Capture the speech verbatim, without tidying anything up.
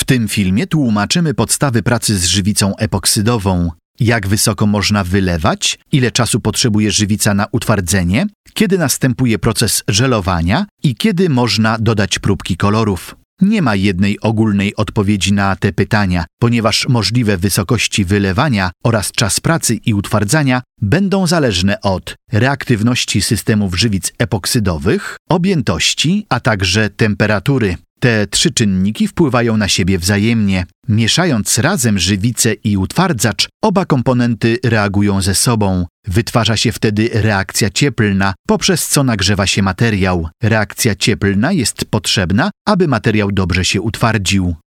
W tym filmie tłumaczymy podstawy pracy z żywicą epoksydową. Jak wysoko można wylewać, ile czasu potrzebuje żywica na utwardzenie, kiedy następuje proces żelowania i kiedy można dodać próbki kolorów. Nie ma jednej ogólnej odpowiedzi na te pytania, ponieważ możliwe wysokości wylewania oraz czas pracy i utwardzania będą zależne od reaktywności systemów żywic epoksydowych, objętości, a także temperatury. Te trzy czynniki wpływają na siebie wzajemnie. Mieszając razem żywicę i utwardzacz, oba komponenty reagują ze sobą. Wytwarza się wtedy reakcja cieplna, poprzez co nagrzewa się materiał. Reakcja cieplna jest potrzebna, aby materiał dobrze się utwardził.